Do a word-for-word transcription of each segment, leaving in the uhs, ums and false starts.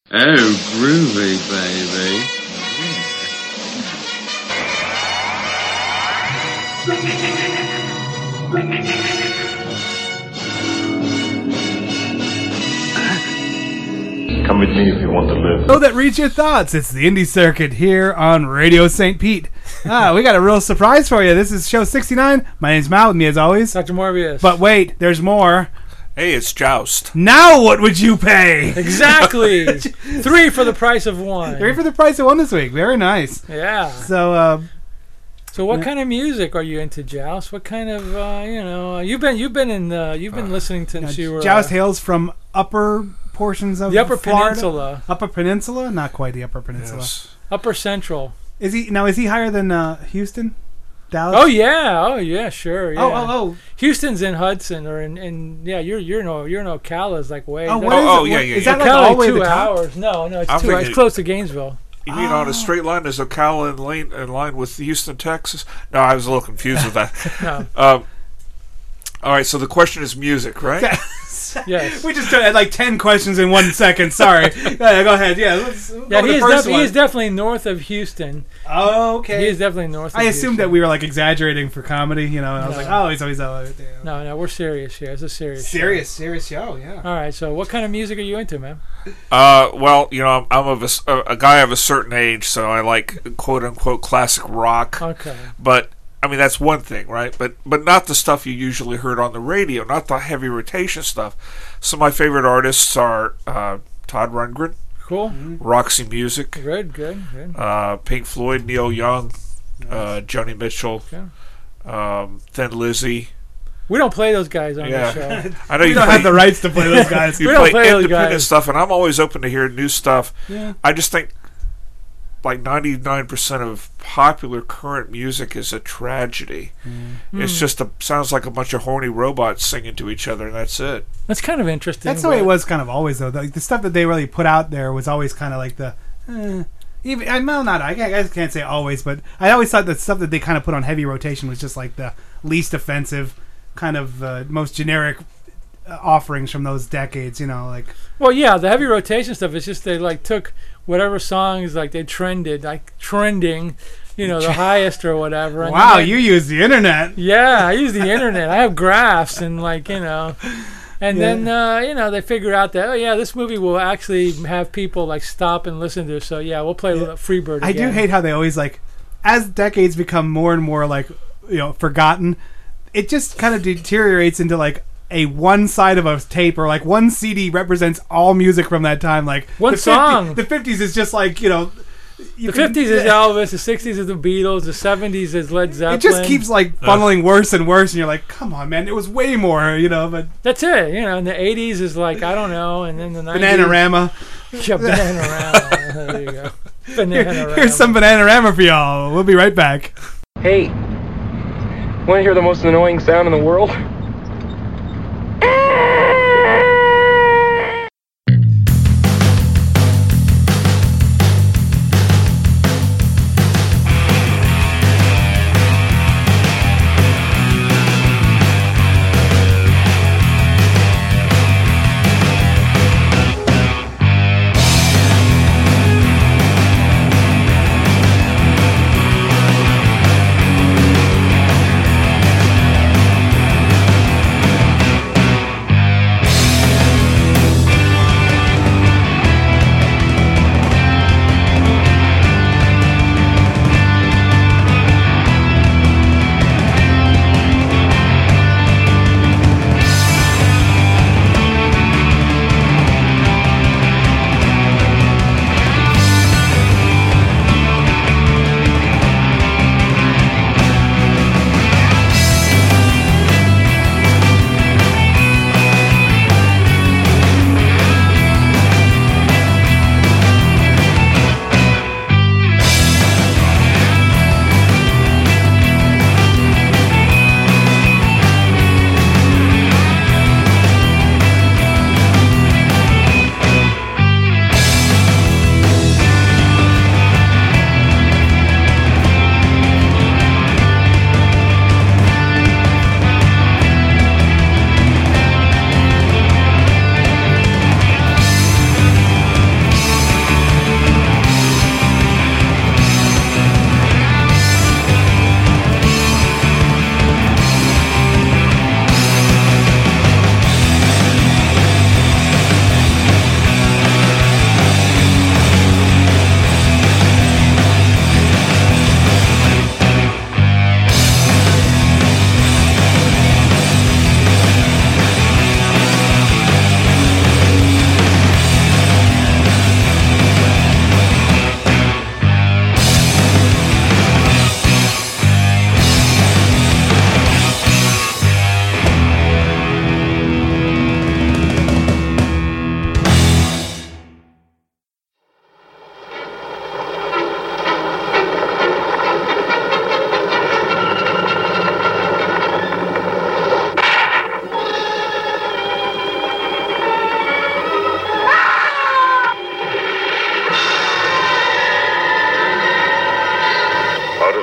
Oh, groovy, baby. Come with me if you want to live. Oh, that reads your thoughts. It's the Indie Circuit here on Radio Saint Pete. Ah, we got a real surprise for you. This is show sixty-nine. My name's Mal, with me as always. Doctor Morbius. But wait, there's more. Hey, it's Joust. Now what would you pay? Exactly. Three for the price of one. Three for the price of one this week. Very nice. Yeah. So, uh... So what kind of music are you into, Joust? What kind of, uh, you know, you've been you've been in uh, you've been uh, listening since you were... Joust hails from upper portions of the Upper Florida. Peninsula. Upper Peninsula? Not quite the Upper Peninsula. Yes. Upper Central. Is he now? Is he higher than uh, Houston, Dallas? Oh yeah, oh yeah, sure. Yeah. Oh oh oh. Houston's in Hudson, or in, in yeah. You're you're no you're no Ocala's like way. Oh, what what is oh, it? yeah, What, yeah, is yeah. that like all the way to two the top? hours? No, no, it's I'm two hours. It's close to Gainesville. You mean oh. on a straight line as Ocala in line, in line with Houston, Texas? No, I was a little confused with that. No. Um, all right, so the question is music, right? Yes. We just had like ten questions in one second. Sorry. Yeah, go ahead. Yeah. Let's, we'll Yeah, go he to is, the first def- he one. is definitely north of Houston. Oh, okay. He is definitely north. I of assumed Houston. that we were like exaggerating for comedy, you know, and I was No. like, oh, he's always out there. No, no, we're serious here. It's a serious. Serious, serious show. Yeah. Show. All right. So, what kind of music are you into, man? Uh, well, you know, I'm, I'm of a, s- a- a guy of a certain age, so I like quote unquote classic rock. Okay. But I mean, that's one thing, right? But but not the stuff you usually heard on the radio, not the heavy rotation stuff. Some of my favorite artists are uh, Todd Rundgren, Cool. Mm-hmm. Roxy Music, Good. Good. Good. uh, Pink Floyd, Neil Young, uh, Joni Mitchell, Okay. um, Thin Lizzy. We don't play those guys on Yeah. the show. I know We you don't play, have the rights to play those guys. you We don't play, play those independent guys. stuff, and I'm always open to hear new stuff. Yeah. I just think like ninety-nine percent of popular current music is a tragedy. Mm. It's just a sounds like a bunch of horny robots singing to each other, and that's it. That's kind of interesting. That's the way it but- was kind of always, though. Like, the stuff that they really put out there was always kind of like the... Eh, even, I, well, not, I, I can't say always, but I always thought the stuff that they kind of put on heavy rotation was just like the least offensive, kind of uh, most generic uh, offerings from those decades, you know, like... Well, yeah, the heavy rotation stuff is just they like took whatever songs like they trended, like trending, you know, the highest or whatever. And Wow, then they- you use the internet. Yeah, I use the internet. I have graphs and like you know, and Yeah. then uh, you know they figure out that oh yeah, this movie will actually have people like stop and listen to. So yeah, we'll play Yeah. Freebird. I do again. hate how they always, like, as decades become more and more, like, you know, forgotten, it just kind of deteriorates into, like, a one side of a tape, or like one C D represents all music from that time. Like One the song. fifty, the fifties is just like, you know, you The can- fifties is Elvis, the sixties is the Beatles, the seventies is Led Zeppelin. It just keeps like funneling worse and worse, and you're like, come on, man, it was way more, you know. But That's it, you know. And the eighties is like I don't know, and then the nineties. Bananarama. Yeah, Bananarama. There you go. Bananarama. Here's some Bananarama for y'all. We'll be right back. Hey, want to hear the most annoying sound in the world?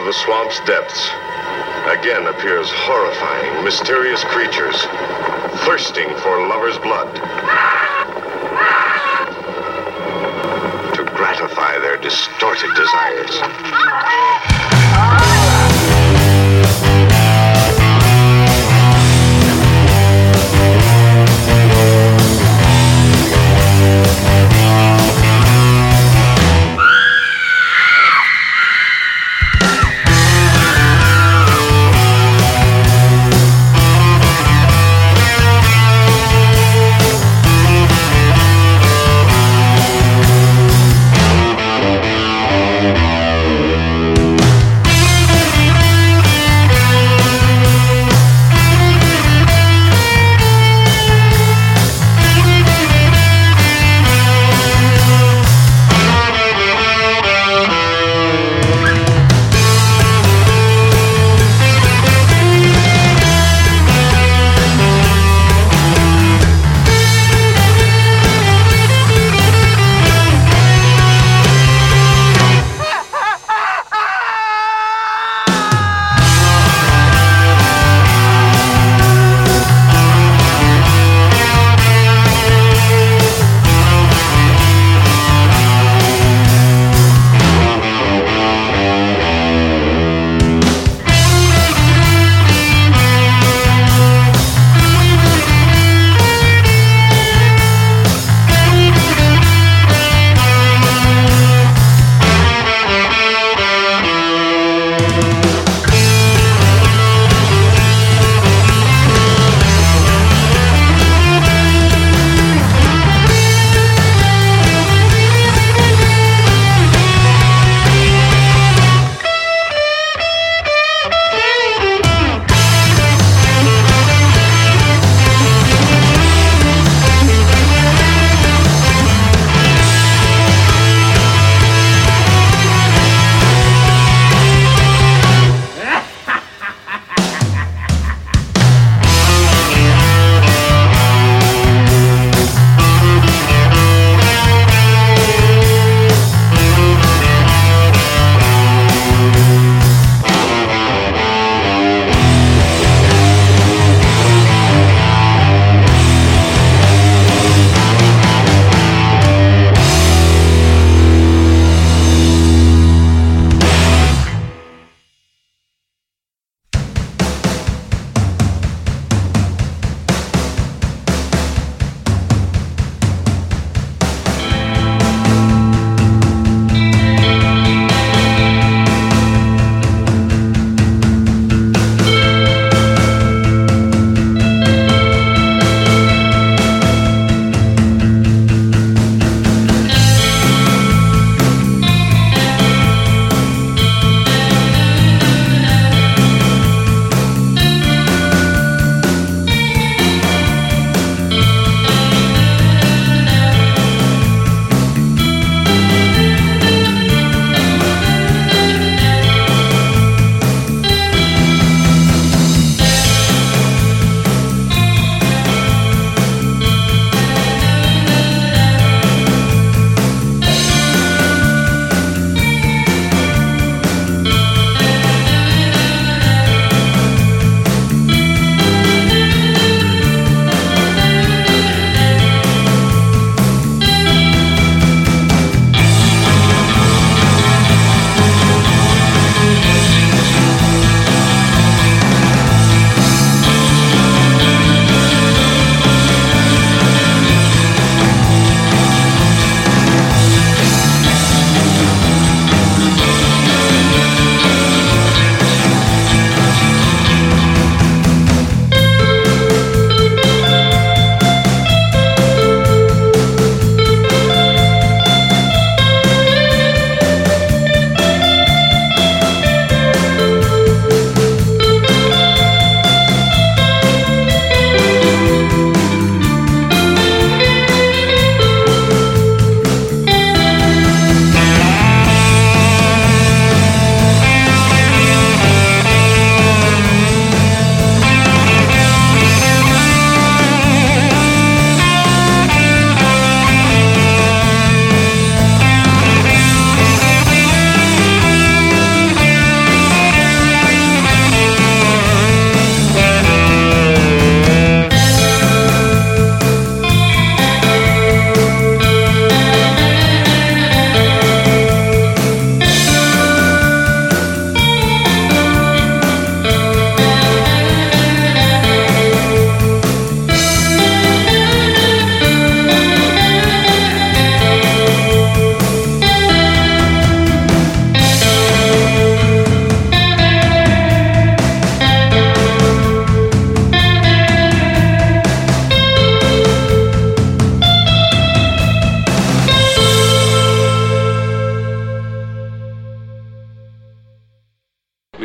the swamp's depths, again appears horrifying, mysterious creatures, thirsting for lovers' blood, to gratify their distorted desires.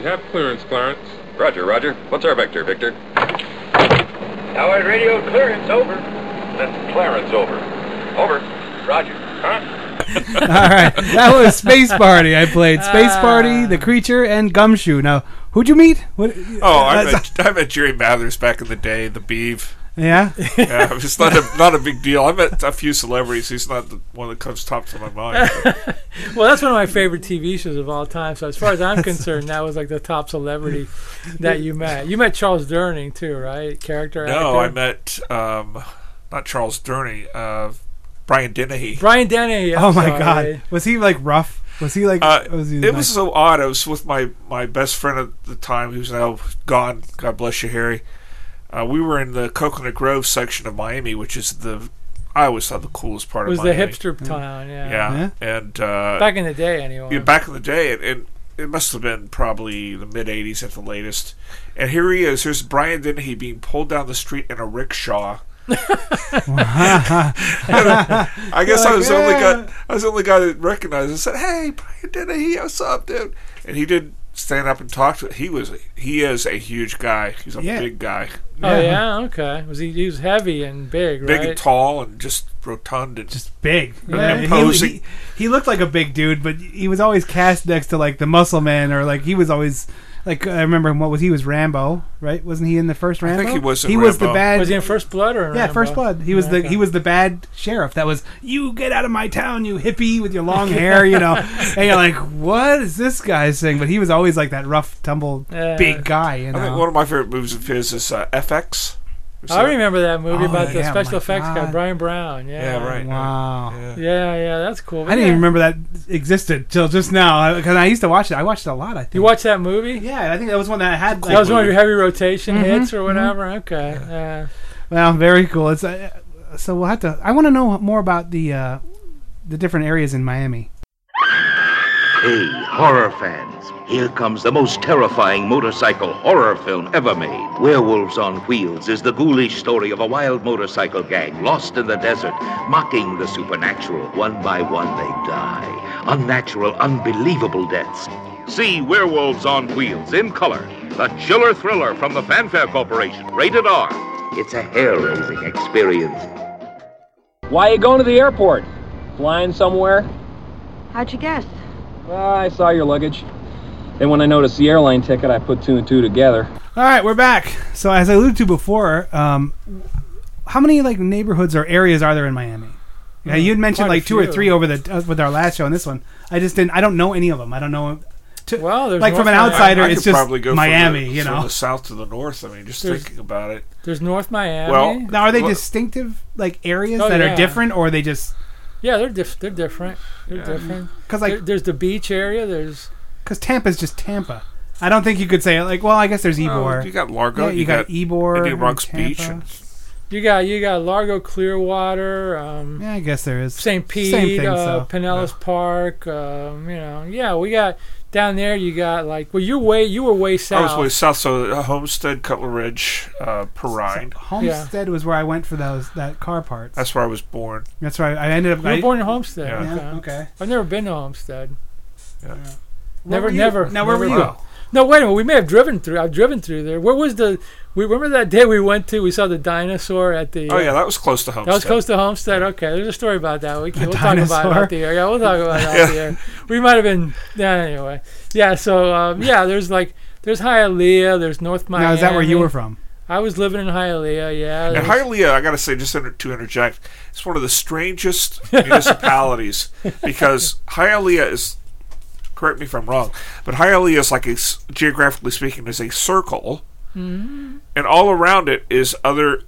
We have clearance, Clarence. Roger, Roger. What's our vector, Victor? Howard radio clearance, over. Then Clarence, over. Over. Roger. Huh? All right, that was Space Party. I played Space Party, The Creature, and Gumshoe. Now, who'd you meet? What, Oh, I uh, met, I met Jerry Mathers back in the day, the Beeve. Yeah? Yeah, it's not a, not a big deal. I met a few celebrities. He's not the one that comes top to my mind. Well, that's one of my favorite T V shows of all time. So as far as I'm concerned, that was like the top celebrity that you met. You met Charles Durning too, right? Character actor. No, I met um, not Charles Durning, uh, Brian Dennehy. Brian Dennehy. I'm Oh, my sorry. God. Was he, like, rough? Was he, like... Uh, was he it nice? was so odd. I was with my, my best friend at the time, who's now gone. God bless you, Harry. Uh, we were in the Coconut Grove section of Miami, which is the... I always thought the coolest part It was of the Miami. hipster town, yeah. Yeah, and... Uh, Back in the day, anyway. Yeah, back in the day, and, and it must have been probably the mid eighties at the latest. And here he is. Here's Brian Dennehy being pulled down the street in a rickshaw. I guess I was the only guy. I was the only guy that recognized it and said, "Hey, Brian Dennehy, what's up, dude?" And he did stand up and talk to. He was. He is a huge guy. He's a Yeah. big guy, Oh yeah, okay. Was he? He was heavy and big, big right? and tall, and just rotund and Just big. Yeah. He- Imposing. He, he looked like a big dude, but he was always cast next to, like, the Muscle Man, or, like, he was always... Like, I remember him, what was he? was Rambo, right? Wasn't he in the first Rambo? think he was in He was the Rambo. bad... Was he in First Blood or? in Yeah, Rambo? First Blood. He was Yeah, the okay. he was the bad sheriff. That was, you get out of my town, you hippie with your long hair, you know. And you're like, what is this guy saying? But he was always like that rough, tumble, Yeah. big guy, you I think know. one of my favorite movies of his is uh, F X. I remember that movie Oh, about the yeah, special my effects guy, God. Brian Brown. Yeah, Yeah, right. Wow. Yeah. Yeah, yeah, that's cool. I But didn't yeah. even remember that existed till just now, because I used to watch it. I watched it a lot, I think. You watched that movie? Yeah, I think that was one that I had. That was one of your heavy rotation Mhm, hits or whatever. Okay. Yeah. Well, very cool. It's uh, so we'll have to. I want to know more about the uh, the different areas in Miami. Hey, horror fans, here comes the most terrifying motorcycle horror film ever made. Werewolves on Wheels is the ghoulish story of a wild motorcycle gang lost in the desert, mocking the supernatural. One by one they die. Unnatural, unbelievable deaths. See Werewolves on Wheels in color. The chiller thriller from the Fanfare Corporation. Rated R. It's a hair-raising experience. Why are you going to the airport? Flying somewhere? How'd you guess? Well, I saw your luggage. Then when I noticed the airline ticket, I put two and two together. All right, we're back. So as I alluded to before, um, how many like neighborhoods or areas are there in Miami? Yeah, you had mentioned Quite a like two or few. three over the uh, with our last show and this one. I just didn't. I don't know any of them. I don't know. To, Well, there's like from an North outsider, I it's could just probably go Miami. from the, You from know. the south to the north. I mean, just There's- thinking about it. There's North Miami. Well- Now, are they Well- distinctive like areas Oh, that yeah. are different, or are they just yeah, they're diff- they're different. They're Yeah. different. because like There- there's the beach area. There's because Tampa's just Tampa. I don't think you could say like. Well, I guess there's Ybor. Oh, you got Largo. Yeah, you, got, Ybor. Indian and Rocks Tampa. Beach. And, you got you got Largo, Clearwater. Um, Yeah, I guess there is. Saint Pete, Same thing, uh, so. Pinellas Park. Um, you know, yeah, we got down there. You got like, well, you're way, you were way I south. was way south, so uh, Homestead, Cutler Ridge, uh, Perrine. Homestead was where I went for those that car parts. That's where I was born. That's right. I ended up. You were I, born in Homestead. Yeah. Yeah, Okay. okay. I've never been to Homestead. Yeah. Where Never, were you? never. Now, where never were you? been. No, wait a minute. We may have driven through. I've driven through there. Where was the? We remember that day we went to. We saw the dinosaur at the. Oh yeah, that was close to Homestead. That was close to Homestead. Okay, there's a story about that. We can, The we'll talk about dinosaur? it out the air. Yeah, we'll talk about it out the air. We might have been. Yeah, anyway. Yeah. So um, yeah, there's like there's Hialeah. There's North Miami. Now, is that where you were from? I was living in Hialeah. Yeah. And there's- Hialeah, I gotta say, just inter- to interject, it's one of the strangest municipalities because Hialeah is. Correct me if I'm wrong, but Hialeah is like a s- geographically speaking is a circle, Mhm. and all around it is other.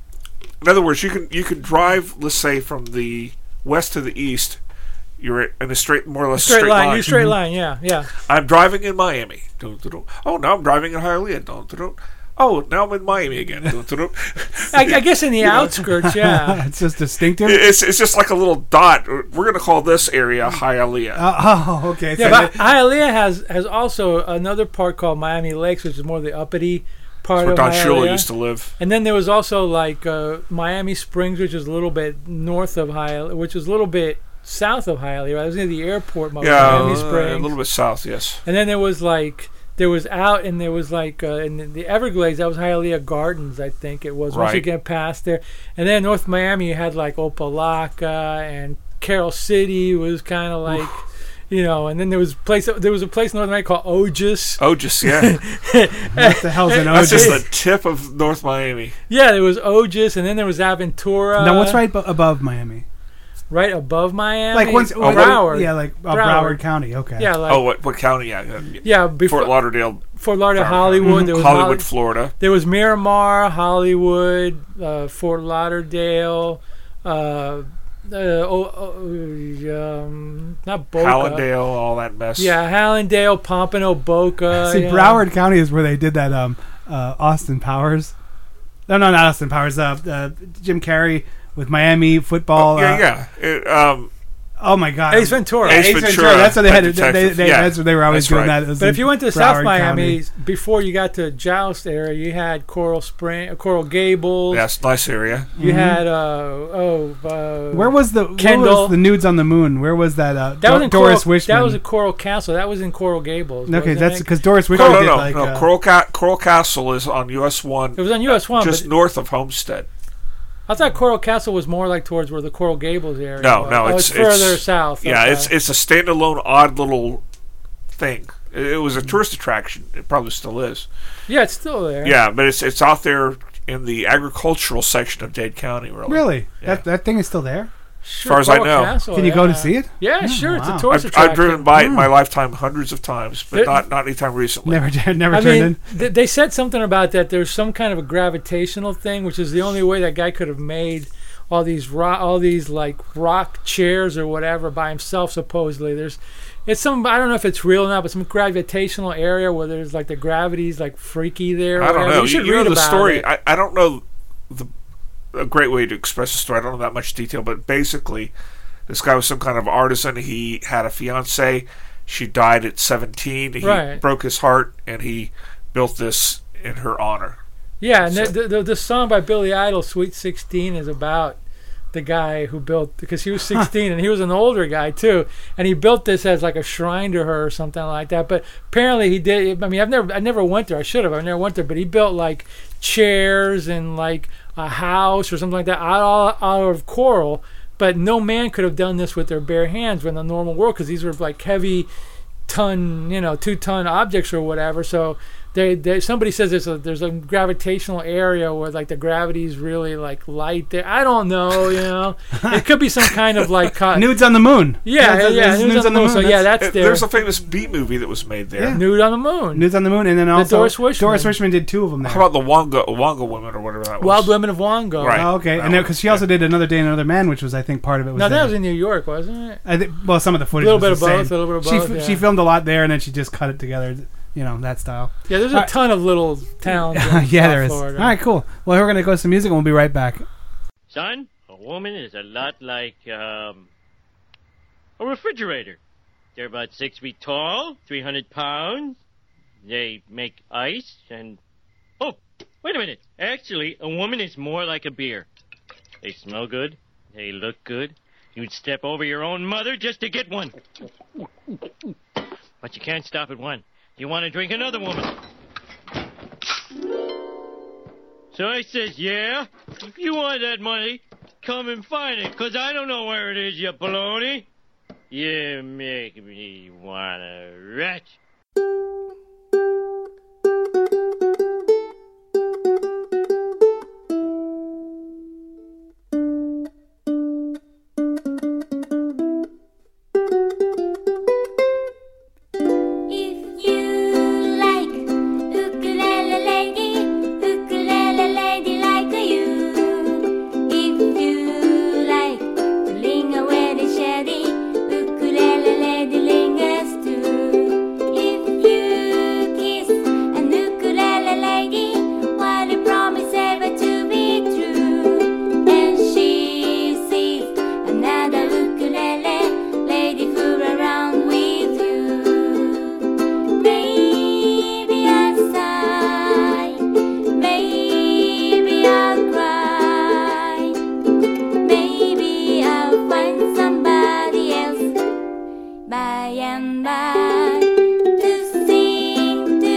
In other words, you can you can drive, let's say, from the west to the east. You're in a straight, more or less straight, straight line. line. You straight line. Yeah. Yeah. I'm driving in Miami. Dun, dun, dun. Oh, now I'm driving in Hialeah. Dun, dun, dun. Oh, now I'm in Miami again. Dun, dun, dun. I, I guess in the outskirts. Yeah. It's just distinctive. It's it's just like a little dot. We're going to call this area Hialeah. Oh, oh, okay. Yeah, So but they- Hialeah has has also another part called Miami Lakes, which is more the uppity part That's where of Don Shula Hialeah. used to live. And then there was also like uh, Miami Springs, which is a little bit north of Hialeah, which is a little bit south of Hialeah. Right? It was near the airport, most Yeah, Miami uh, Springs. a little bit south, yes. And then there was like there was out, and there was like uh, in the- the Everglades, that was Hialeah Gardens, I think it was. Once you Right. get past there, and then North Miami, you had like Opelika and Carroll City was kind of like, you know, and then there was place there was a place in North Miami called Ogis. Ogis, yeah. What the hell's an That's Ogis? just the tip of North Miami. Yeah, there was Ogis, and then there was Aventura. Now, what's right bu- above Miami? Right above Miami, Like once, Oh, like, Broward. yeah, like uh, Broward. Broward County. Okay. Yeah, like Oh, what what county? Yeah, uh, yeah, before Fort Lauderdale, Fort Lauderdale, Broward. Hollywood. There was Hollywood, Holly- Florida. There was Miramar, Hollywood, uh, Fort Lauderdale, uh, uh, oh, oh, um, not Boca. Hallandale, all that mess. Yeah, Hallandale, Pompano, Boca. See, yeah. Broward County is where they did that. Um, uh, Austin Powers. No, no, not Austin Powers. Uh, uh, Jim Carrey with Miami football. yeah, uh, yeah. It, um, Oh my God. Ace Ventura. Ace Ace Ventura, Ventura. That's what they had. Pet They, they, Detective. they, Yeah, that's what they were always that's doing. right. That. It was But in if you went to Broward South Miami, County. before you got to Joust area, you had Coral Spring, uh, Coral Gables. yeah, it's a nice area. You had uh, oh, uh, Where was the where Kendall. was the nudes on the moon? Where was that? Uh, that Dor- was in Doris Coral, Wishman. That was a Coral Castle. That was in Coral Gables. Okay, wasn't that's it? because Doris No, Wishman no, did no, like. no. uh, Coral, Ca- Coral Castle is on U S one, It was on U S one, just but north of Homestead. I thought Coral Castle was more like towards where the Coral Gables area. No, was. no, oh, it's, it's further south. Yeah, okay. it's it's a standalone, odd little thing. It, it was a tourist attraction. It probably still is. yeah, it's still there. Yeah, but it's it's out there in the agricultural section of Dade County. Really, Really? Yeah. That that thing is still there? Sure, far as I Coral know. Castle, Can you go to yeah. see it? Yeah, Yeah, sure. It's wow. a tourist I've, attraction. I've driven by it in Mm. my lifetime hundreds of times, but There- not not anytime recently. Never, never I turned mean, in. th- they said something about that. There's some kind of a gravitational thing, which is the only way that guy could have made all these rock, all these like rock chairs or whatever by himself. Supposedly, there's it's some I don't know if it's real or not, but some gravitational area where there's like the gravity's like freaky there. or I don't whatever. know. You should you read know the about story. it. I, I don't know the a great way to express the story. I don't know that much detail, but basically, this guy was some kind of artisan. He had a fiancée. She died at seventeen. He Right. broke his heart, and he built this in her honor. Yeah, and So- the, the the song by Billy Idol, "Sweet sixteen," is about the guy who built, because he was sixteen and he was an older guy too, and he built this as like a shrine to her or something like that. But apparently he did. I mean, I've never I never went there. I should have. I never went there. But he built like chairs and like a house or something like that out, out of coral. But no man could have done this with their bare hands in the normal world, because these were like heavy ton, you know, two ton objects or whatever. So they, they somebody says there's a there's a gravitational area where like the gravity's really like light there. I don't know, you know. It could be some kind of like co- Nudes on the moon. yeah, yeah, yeah, there's nudes on the moon. So yeah, that's Uh, there. There's a famous B movie that was made there. Yeah. Nude on the moon. Nudes on the moon, and then also Doris Wishman. Doris Wishman did two of them there. How about the Wonga Wonga women or whatever that was? Wild Women of Wongo. Right. Oh, okay, That and one. because she also did Another Day and Another Man, which was I think part of it was. No, that there. was in New York, wasn't it? I think, well, some of the footage. Little was bit the of both, same. a little bit of she, both, f- yeah. She filmed a lot there, and then she just cut it together. You know, that style. Yeah, there's a All right. ton of little towns. in yeah, South there is. Florida. All right, cool. Well, we're gonna go to some music, and we'll be right back. Son, a woman is a lot like, um, a refrigerator. They're about six feet tall, three hundred pounds. They make ice and... Oh, wait a minute. Actually, a woman is more like a beer. They smell good. They look good. You'd step over your own mother just to get one. But you can't stop at one. You want to drink another woman. So I says, yeah, if you want that money, come and find it, 'cause I don't know where it is, you baloney. You make me wanna retch. If you like ukulele lady, ukulele lady like you. If you like to linger where the shady, ukulele lady lingers too. If you kiss an ukulele lady, while you promise ever to be true, and she sees another ukulele lady fool around with you. Maybe I'll sigh, maybe I'll cry, maybe I'll find somebody else by and by to sing to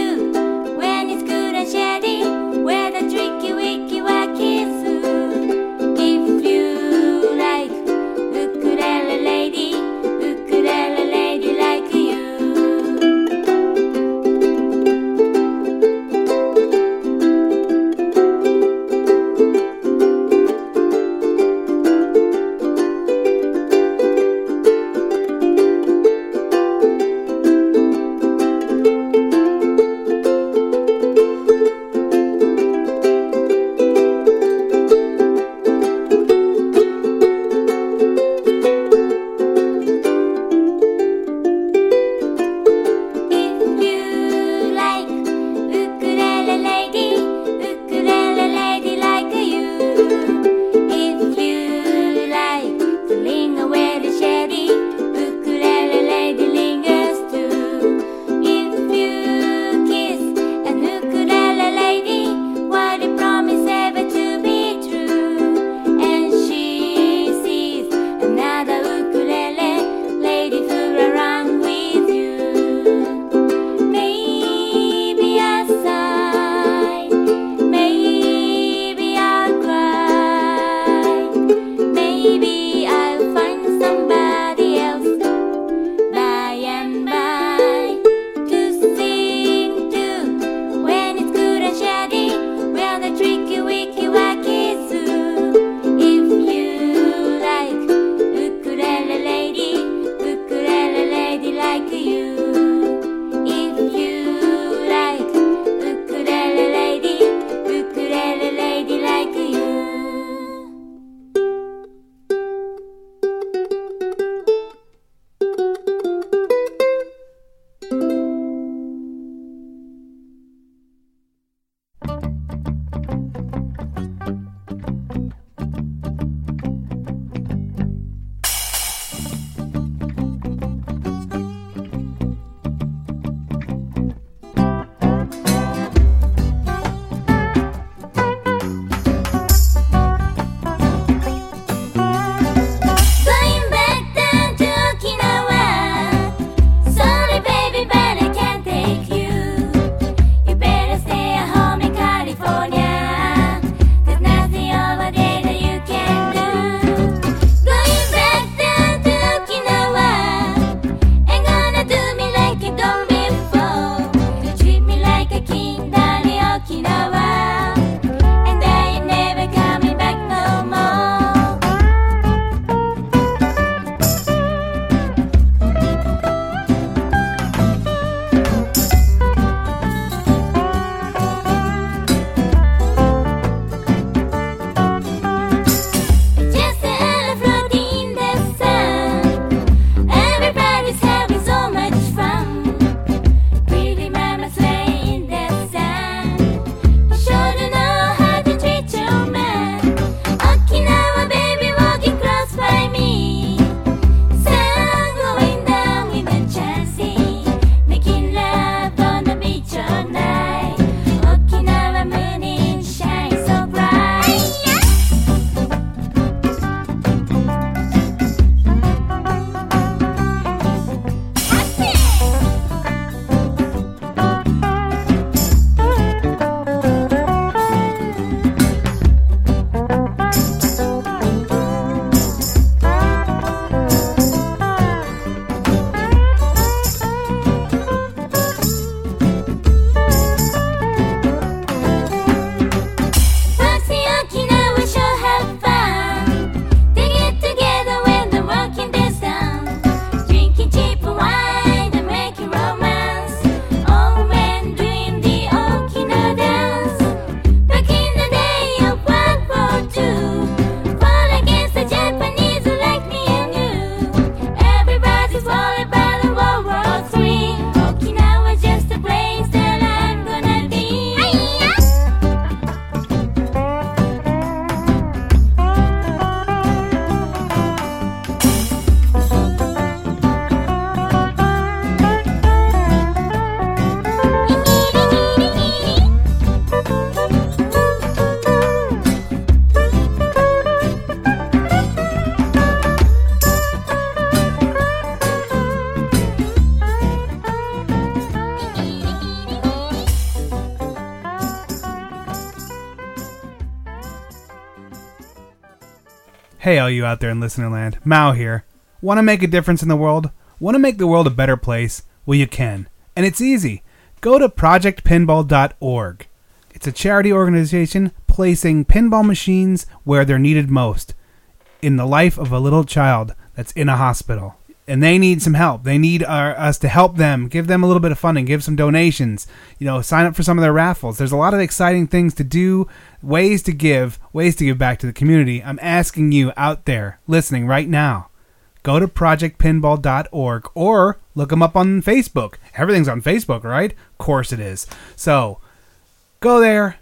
Hey, all you out there in listener land, Mao here. Want to make a difference in the world? Want to make the world a better place? Well, you can. And it's easy. Go to project pinball dot org. It's a charity organization placing pinball machines where they're needed most, in the life of a little child that's in a hospital. And they need some help. They need our, us to help them, give them a little bit of funding, give some donations, you know, sign up for some of their raffles. There's a lot of exciting things to do, ways to give, ways to give back to the community. I'm asking you out there listening right now, go to project pinball dot org or look them up on Facebook. Everything's on Facebook, right? Of course it is. So go there,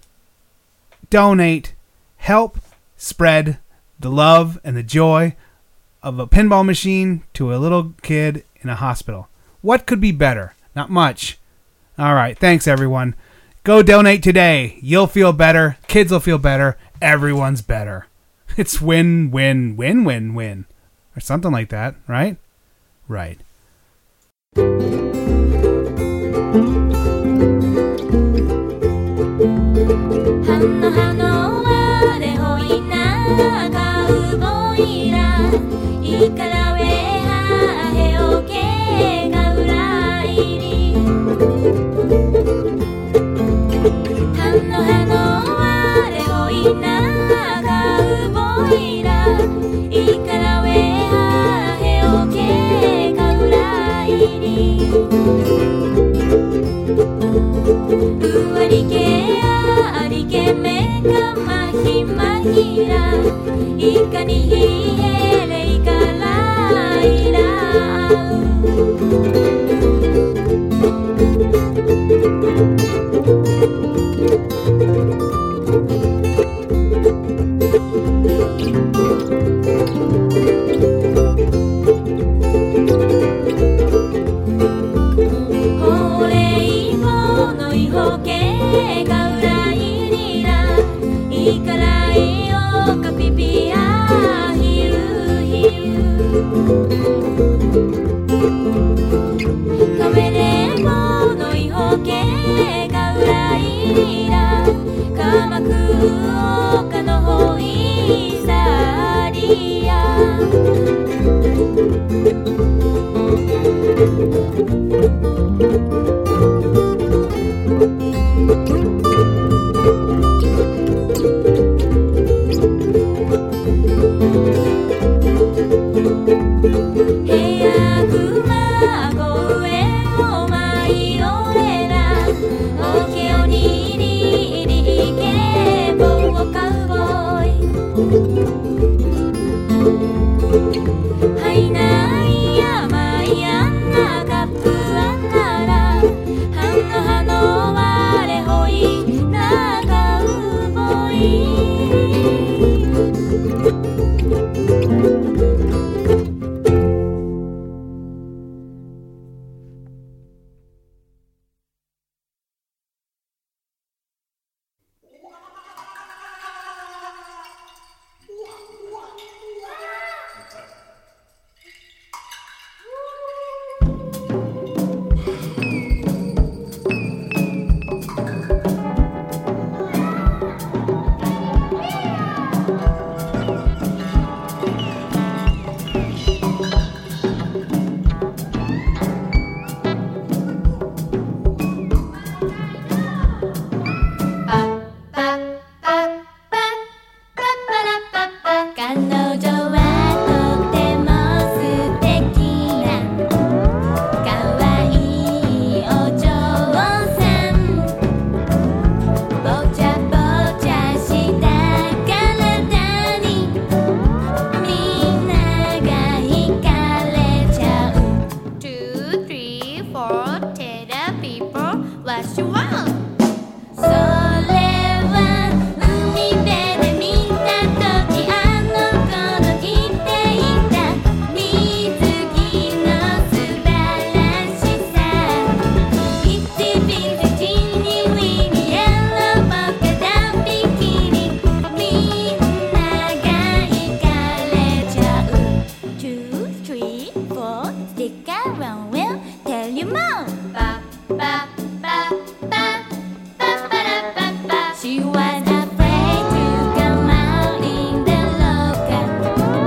donate, help spread the love and the joy of a pinball machine to a little kid in a hospital. What could be better? Not much. All right, thanks everyone. Go donate today. You'll feel better. Kids will feel better. Everyone's better. It's win, win, win, win, win. Or something like that, right? Right. 「She was afraid to come out in the local」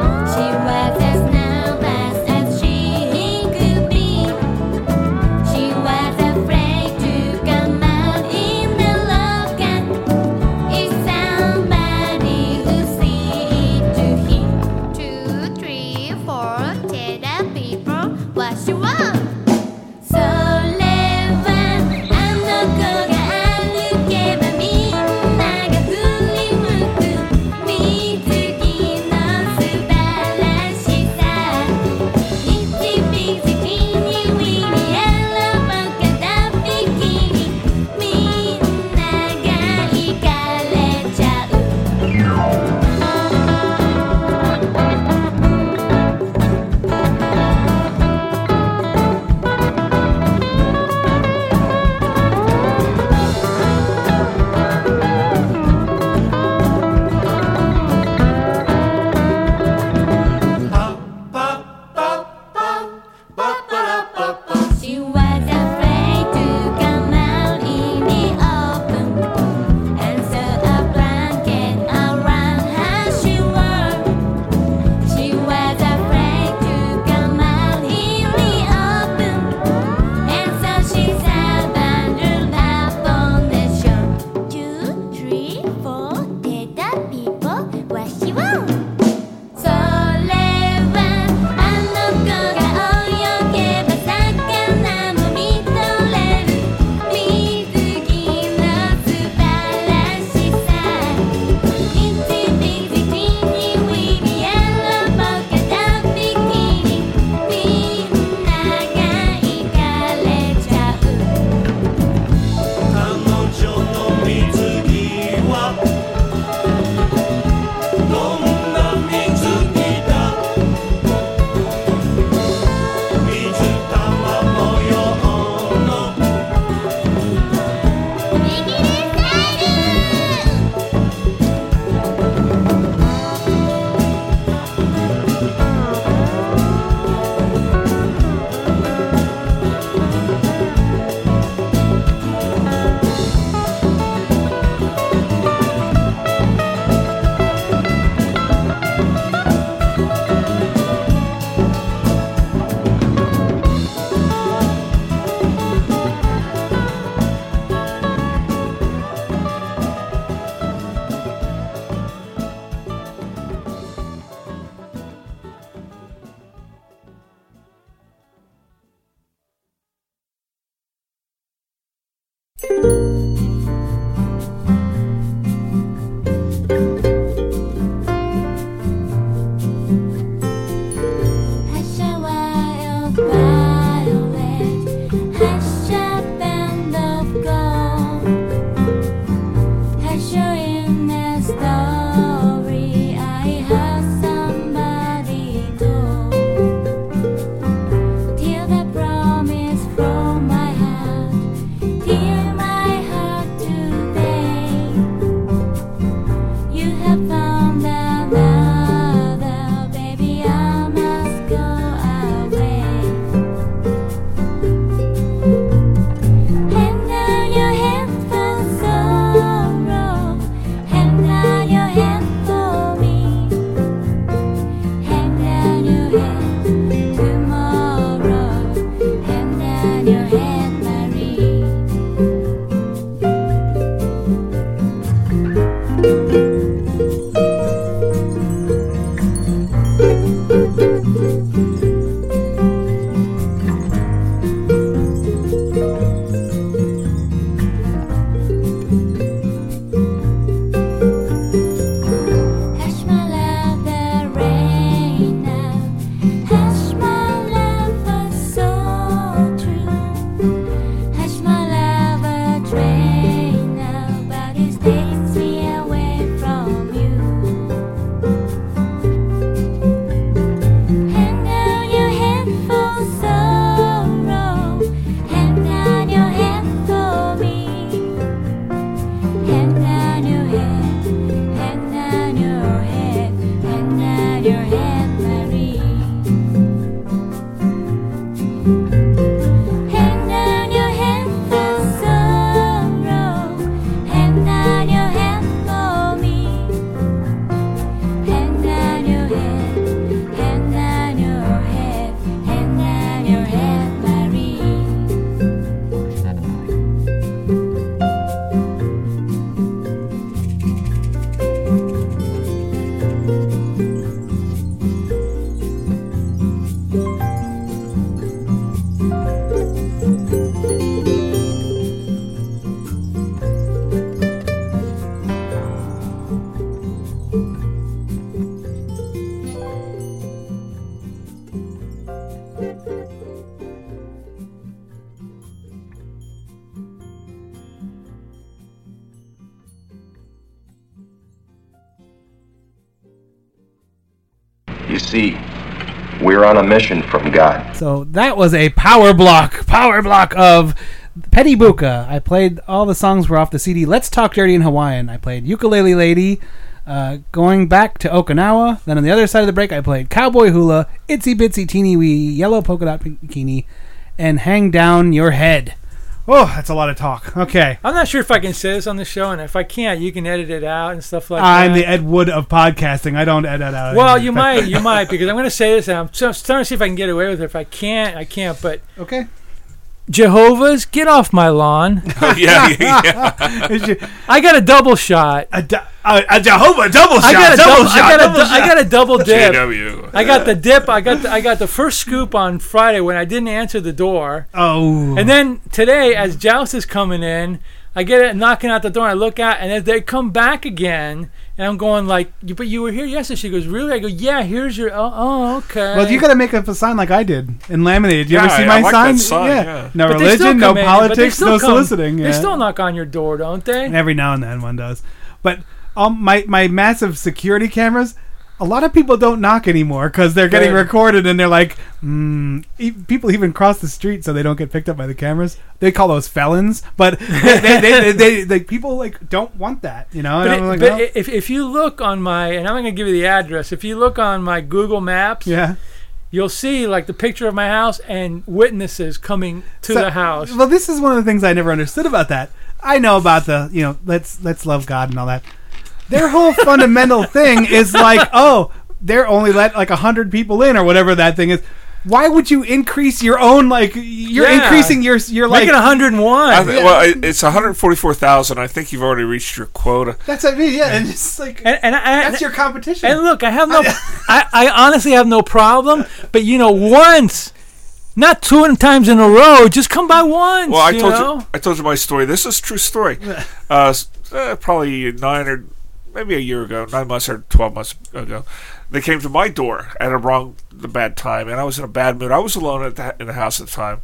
You see, we're on a mission from God. So that was a power block, power block of Petty Buka. I played all the songs were off the C D. Let's Talk Dirty in Hawaiian. I played Ukulele Lady, uh, going back to Okinawa. Then on the other side of the break, I played Cowboy Hula, Itsy Bitsy Teeny Wee, Yellow Polka Dot Bikini, and Hang Down Your Head. Oh, that's a lot of talk. Okay. I'm not sure if I can say this on the show, and if I can't, you can edit it out and stuff like I'm that. the Ed Wood of podcasting. I don't edit out. Well, anything. you might, you might, because I'm going to say this, and I'm just trying to see if I can get away with it. If I can't, I can't. But okay. Jehovah's, get off my lawn. Oh, yeah, yeah, yeah. I got a double shot. A, du- a, a Jehovah double shot. I got a double, double, shot. I got double a, shot. I got a double dip. J W. I got the dip. I got the, I got the first scoop on Friday when I didn't answer the door. Oh. And then today, as Joust is coming in, I get it knocking out the door. And I look out, and as they come back again, and I'm going like, "But you were here yesterday." She goes, "Really?" I go, "Yeah. Here's your." Oh, oh okay. Well, you got to make up a sign like I did and laminate. Did you Yeah, ever see I my like sign? that sign, yeah. No But they still religion, no come in, but they politics, still no come- soliciting. They Yeah. still knock on your door, don't they? Every now and then one does. But um, my my massive security cameras. A lot of people don't knock anymore because they're getting Right. recorded and they're like, mm, e- people even cross the street so they don't get picked up by the cameras. They call those felons, but they, they, they, they, they, they people like don't want that, you know. But, And it, I'm like, but well, if if you look on my, and I'm not going to give you the address. If you look on my Google Maps, yeah. you'll see like the picture of my house and witnesses coming to So- the house. Well, this is one of the things I never understood about that. I know about the, you know, let's let's love God and all that. Their whole fundamental thing is like, oh, they're only let like a hundred people in or whatever that thing is. Why would you increase your own like? You're Yeah. increasing your your Make like. it one hundred one. I th- Well, it- it's one hundred forty-four thousand. I think you've already reached your quota. That's what I mean. Yeah, and it's like and, and I, that's your competition. And look, I have no, I, I honestly have no problem. But you know, once, not two times in a row, just come by once. Well, I you told know? you, I told you my story. This is a true story. Uh, s- uh, probably nine or maybe a year ago, nine months or twelve months ago, they came to my door at a wrong, the bad time, and I was in a bad mood. I was alone at the, in the house at the time,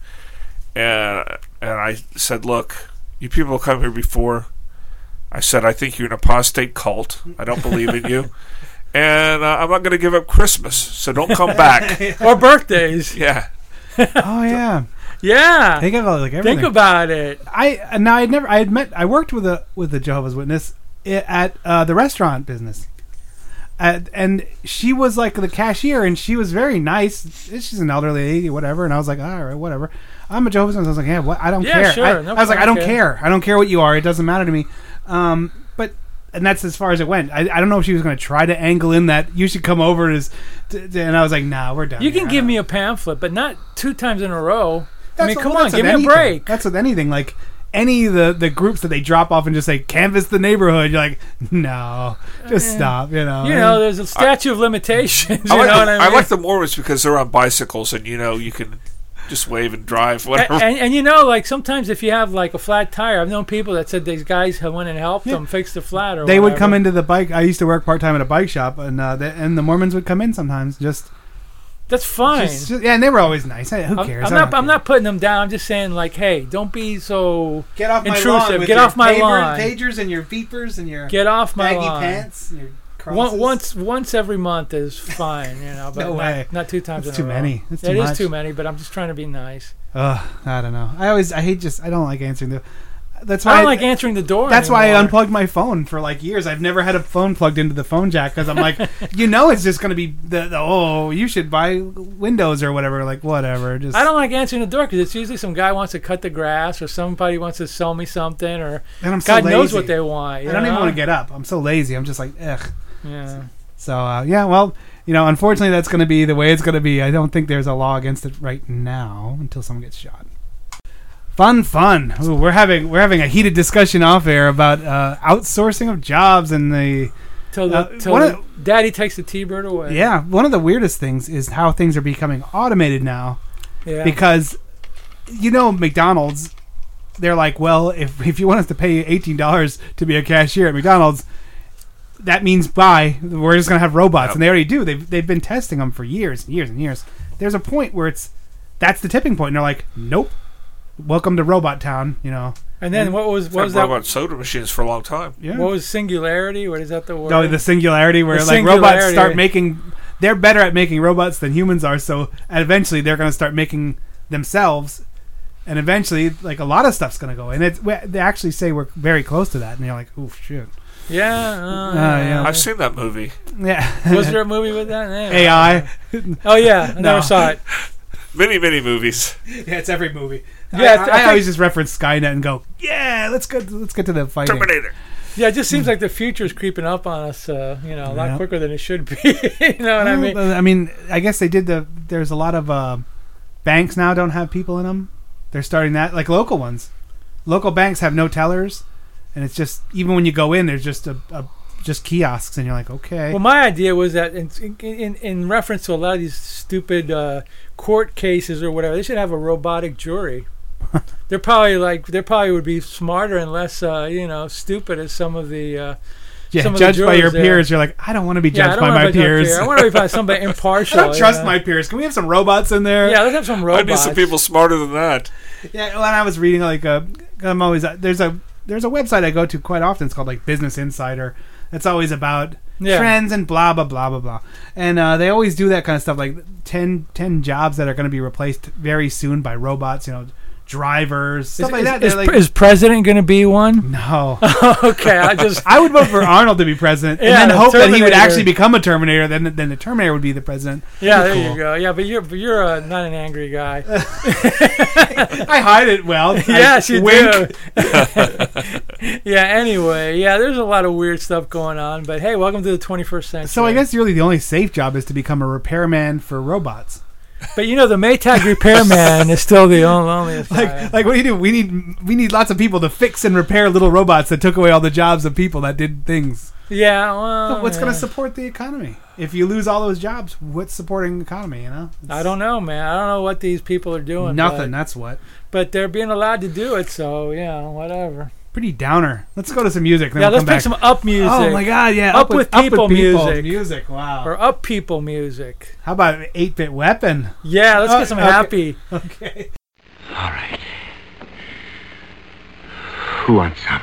and and I said, "Look, you people have come here before." I said, "I think you're an apostate cult. I don't believe in you." And uh, I'm not going to give up Christmas, so don't come back. Or birthdays. Yeah. Oh yeah. Yeah. They got like everything. Think about it. I now I never I had met I worked with a with a Jehovah's Witness i- at uh, the restaurant business, at, and she was like the cashier and she was very nice. She's an elderly lady, whatever. And I was like, all right, whatever. I'm a Jehovah's Witness. I was like, yeah, what? I don't Yeah, care. sure. I, No I was like, I problem, don't okay. care. I don't care what you are. It doesn't matter to me. Um, but. And that's as far as it went. I, I don't know if she was going to try to angle in that you should come over as, to, to- and I was like, nah, we're done. You here. can I give don't- me a pamphlet, but not two times in a row. I mean, That's- come well, on, that's give with me a anything. break. That's with anything. Like any of the, the groups that they drop off and just say canvass the neighborhood. You're like, no, just Eh, stop. You know. You know, there's a statute of limitations. I You like, know the, what I mean? I like the Mormons because they're on bicycles, and you know you can just wave and drive, whatever. And, and, and you know, like sometimes if you have like a flat tire, I've known people that said these guys have went and helped them fix the flat or They would whatever. come into the bike. I used to work part time at a bike shop, and uh, the, and the Mormons would come in sometimes. Just That's fine. just- just- yeah, and they were always nice. Hey, who I'm, cares? I'm I not. don't I'm care. not putting them down. I'm just saying, like, hey, don't be so Get off my intrusive. lawn with Get your off my paver- lawn. pagers and your beepers and your Get off my baggy lawn. pants and your One, crosses. once, once every month is fine, you know. But No not, way. not two times. That's in too a row. many. That's It too is much. too many. But I'm just trying to be nice. Ugh, I don't know. I always I hate just I don't like answering the. That's why I don't like answering the door. That's why I anymore. unplugged my phone for like years. I've never had a phone plugged into the phone jack because I'm like, you know, it's just going to be the, the oh, you should buy Windows or whatever. Like whatever. Just I don't like answering the door because it's usually some guy wants to cut the grass or somebody wants to sell me something or And I'm so God knows lazy. what they want. you I don't even know? want to get up. I'm so lazy. I'm just like ugh. Yeah. So uh, yeah, well, you know, unfortunately, that's going to be the way it's going to be. I don't think there's a law against it right now until someone gets shot. Fun, fun. Ooh, we're having we're having a heated discussion off air about uh, outsourcing of jobs and the. Till the, uh, till one the of- daddy takes the T-bird away. Yeah, one of the weirdest things is how things are becoming automated now. Yeah. Because, you know, McDonald's, they're like, well, if if you want us to pay you eighteen dollars to be a cashier at McDonald's, that means bye. We're just gonna have robots, Yep. and they already do. They've they've been testing them for years and years and years. There's a point where it's that's the tipping point, and they're like, nope. Welcome to Robot Town, you know. And then what was I've what was had that? robot soda machines for a long time. Yeah. What was singularity? What is that the word? No, the singularity where The like robots singularity. start making they're better at making robots than humans are. So eventually, they're going to start making themselves, and eventually, like a lot of stuff's going to go. And it's, they actually say we're very close to that, and you're like, oof, shit. Yeah, uh, Uh, yeah. I've seen that movie. Yeah. Was there a movie with that? Yeah. A I. Oh yeah, I No. never saw it. Many, many movies. Yeah, it's every movie. Yeah, I, I I, think- always just reference Skynet and go, yeah, let's get let's get to the fighting. Terminator. Yeah, it just seems like the future's creeping up on us. Uh, you know, a lot Yeah. quicker than it should be. You know what I mean? Well, I mean, I guess they did the. There's a lot of uh, banks now don't have people in them. They're starting that, like local ones. Local banks have no tellers, and it's just even when you go in, there's just a, a just kiosks, and you're like, okay. Well, my idea was that in in, in reference to a lot of these stupid uh, court cases or whatever, they should have a robotic jury. They're probably like they probably would be smarter and less, uh, you know, stupid as some of the. Uh, yeah, some of the judged by your jurors there. peers, you're like, I don't want to be Yeah, I judged don't by wanna my be judged peers. here. I want to be by somebody impartial. I don't trust you know? my peers. Can we have some robots in there? Yeah, let's have some I robots. knew some people smarter than that. Yeah, when I was reading like a, I'm always there's a there's a website I go to quite often. It's called like Business Insider. It's always about Yeah. trends and blah blah blah blah blah. And uh, they always do that kind of stuff, like ten, ten jobs that are going to be replaced very soon by robots. You know, drivers, stuff Is, like is, that. is, They're like, is president going to be one? no. Okay, I just I would vote for Arnold to be president, Yeah, and the then hope that he would Terminator. actually become a Terminator. Then then the Terminator would be the president. yeah, That'd there be you cool. go. Yeah, but you're but you're uh, not an angry guy. I hide it well. Yes, I you wink. do. Yeah. Anyway, yeah, there's a lot of weird stuff going on, but hey, welcome to the twenty-first century. So I guess really the only safe job is to become a repairman for robots. but you know, the Maytag repairman is still the only loneliest guy. Like, like what do you do? We need we need lots of people to fix and repair little robots that took away all the jobs of people that did things. Yeah, well, What's going yeah. to support the economy? If you lose all those jobs, what's supporting the economy? You know, I don't know, man. I don't know what these people are doing. nothing. But, That's what. but they're being allowed to do it, so yeah, whatever. Pretty downer. Let's go to some music. Then Yeah, we'll let's come pick back. some up music. Oh my God! Yeah, Up with people music. Music. Wow. Or up people music. How about eight-bit weapon? Yeah, let's Oh, get some okay. happy. Okay. All right. Who wants some?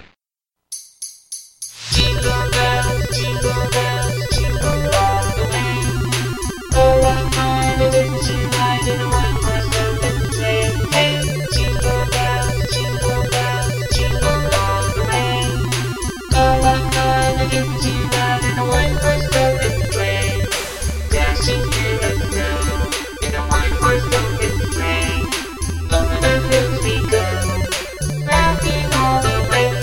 Jingle bells, jingle bells, jingle all the way. Oh, what fun it is to ride in a one-horse open sleigh. Hey, jingle bells, jingle bells, jingle all the way. Oh, what fun it is to ride in a one-horse open sleigh. Dashing through the snow in a one-horse open sleigh. Over the hills we go, laughing all the way.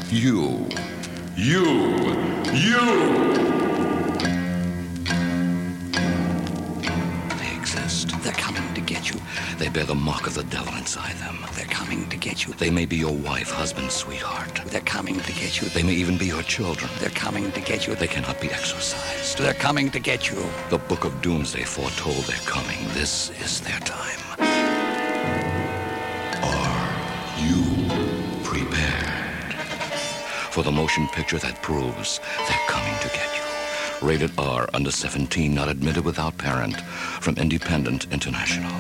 You. You. You. They exist. They're coming to get you. They bear the mark of the devil inside them. They're coming to get you. They may be your wife, husband, sweetheart. They're coming to get you. They may even be your children. They're coming to get you. They cannot be exorcised. They're coming to get you. The Book of Doomsday foretold they're coming. This is their time. Are you prepared for the motion picture that proves they're coming to get you? Rated R, under seventeen, not admitted without parent. From Independent International.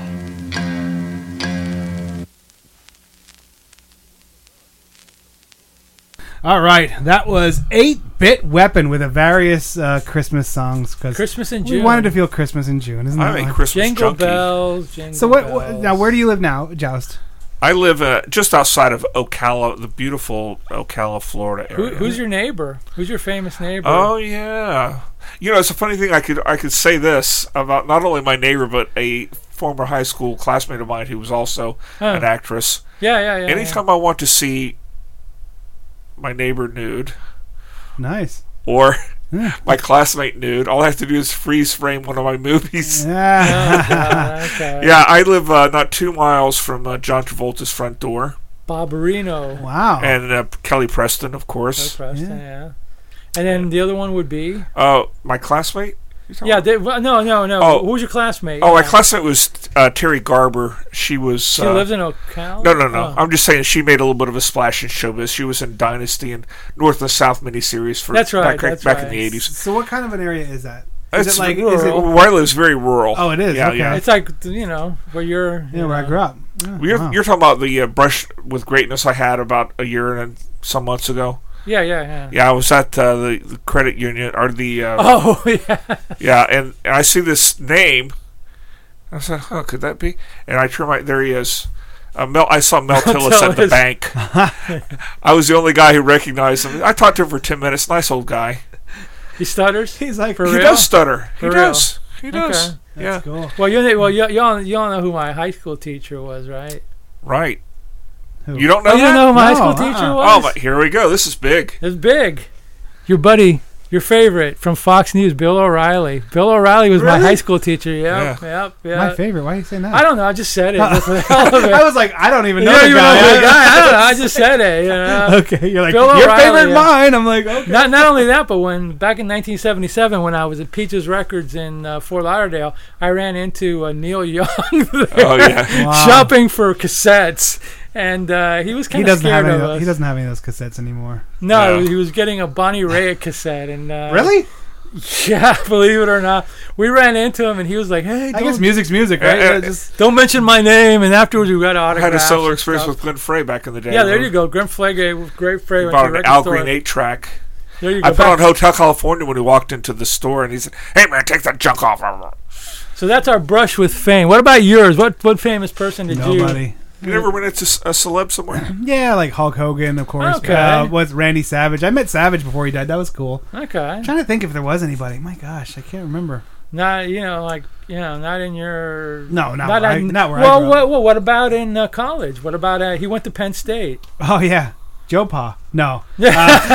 All right, that was eight-Bit Weapon with a various uh, Christmas songs. Cause Christmas in we June. wanted to feel Christmas in June, isn't I'm that a right? Christmas Jingle junkie. bells, jingle So what, bells. what? Now, where do you live now, Joust? I live uh, just outside of Ocala, the beautiful Ocala, Florida Who, area. who's your neighbor? Who's your famous neighbor? Oh yeah, you know it's a funny thing. I could I could say this about not only my neighbor but a former high school classmate of mine who was also Huh. an actress. Yeah, yeah, yeah. Anytime yeah. I want to see my neighbor nude Nice. or Yeah. my classmate nude, all I have to do is freeze frame one of my movies. Yeah. Oh, God, okay. Yeah, I live uh, not two miles from uh, John Travolta's front door. Barbarino. Wow. And uh, Kelly Preston, of course. Kelly Preston, yeah. yeah. And then the other one would be? Oh, uh, my classmate? Yeah, they, well, no, no, no. Oh. Who was your classmate? Oh, yeah. my classmate was uh, Terry Garber. She was. She uh, lives in Ocala? No, no, no. Oh. I'm just saying she made a little bit of a splash in showbiz. She was in Dynasty and North and South miniseries for That's right, back, that's back right. in the eighties. So what kind of an area is that? Is It's it like rural. is it Where I live is very rural. Oh, it is. Yeah, okay. yeah. It's like, you know, where you're... Yeah, you where I know. grew up. Yeah, You're, wow. you're talking about the uh, brush with greatness I had about a year and some months ago. Yeah, yeah, yeah. Yeah, I was at uh, the, the credit union or the. Uh, Oh, yeah. Yeah, and, and I see this name. I said, "Huh, could that be?" And I turn my. There he is. Uh, Mel, I saw Mel Tillis at the Tillis. bank. I was the only guy who recognized him. I talked to him for ten minutes. Nice old guy. He stutters? He's like, For he real? does stutter. For he real? does. He does. Okay. Yeah. That's cool. Well, you know, well, you, you, all, you all know who my high school teacher was, right? Right. Who? You don't know Oh, you that? don't know who my No, high school teacher uh-uh. was? Oh, but here we go. This is big. It's big. Your buddy, your favorite from Fox News, Bill O'Reilly. Bill O'Reilly was my Really? high school teacher. Yep, yep, yep. My favorite. Why are you saying that? I don't know. I just said it. That's the hell of it. I was like, I don't even You know don't the even guy. know the guy. I don't know. I just said it. You know? Okay, you're like, Bill your O'Reilly, favorite yeah. mine. I'm like, okay. Not not only that, but when back in nineteen seventy-seven, when I was at Peaches Records in uh, Fort Lauderdale, I ran into uh, Neil Young there, Oh, yeah. Wow. shopping for cassettes, and uh, he was He kind of doesn't have scared any. of Of, us. he doesn't have any of those cassettes anymore. No, No. he was getting a Bonnie Raitt cassette, and uh, Really? yeah, believe it or not, we ran into him, and he was like, "Hey, I don't, guess music's music, right? Uh, Yeah, uh, just don't mention my name." And afterwards, we got I autographs. had a similar and experience stuff. with Glenn Frey back in the day. Yeah, there you go. Grim Flagey, great Frey. went to Bought a an record Al store. Green eight track. There you I go. put on Back- Hotel California when he walked into the store, and he said, "Hey man, take that junk off." So that's our brush with fame. What about yours? What what famous person did you? nobody. You never went into s- a celeb somewhere? Yeah, like Hulk Hogan, of course. Okay. Uh, with Randy Savage. I met Savage before he died. That was cool. Okay. I'm trying to think if there was anybody. My gosh, I can't remember. Not you know like you know not in your No, not where I- in- not where I well, grew up. what, well, what about in uh, college? What about uh, he went to Penn State? Oh yeah, Joe Pa. No. Yeah.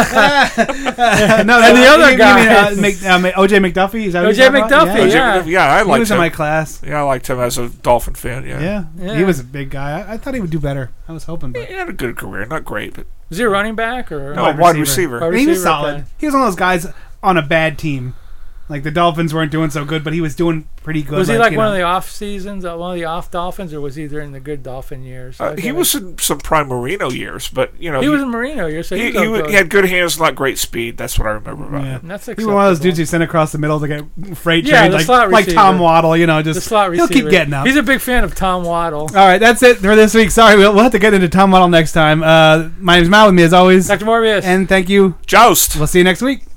Uh, no, And the you other mean- you guy mean, uh, is- Mc- um, O J McDuffie. Is that what O J you're talking about? McDuffie, Yeah. yeah. Yeah, I He liked was him. in my class. Yeah, I liked him as a Dolphin fan. Yeah, Yeah. Yeah. He was a big guy. I, I thought he would do better. I was hoping, but he had a good career. Not great, but Was he a running back or no, wide receiver. Wide he was receiver, solid. okay. He was one of those guys on a bad team. Like the Dolphins weren't doing so good, but he was doing pretty good. Was he like you one know. of the off seasons, uh, one of the off Dolphins, or was he during the good Dolphin years? Uh, Okay. he was in some prime Marino years, but you know He was in Marino years, so he he, was he, okay. wa- he had good hands, not great speed. That's what I remember about Yeah. him. That's He was one of those acceptable. dudes who sent across the middle to get freight Yeah, trade, the like, slot like receiver. Tom Waddle. You know, just the slot he'll receiver. keep getting up. He's a big fan of Tom Waddle. All right, that's it for this week. Sorry, we'll, we'll have to get into Tom Waddle next time. Uh, my name's Matt. With me as always, Doctor Morbius. and thank you. Joust. We'll see you next week.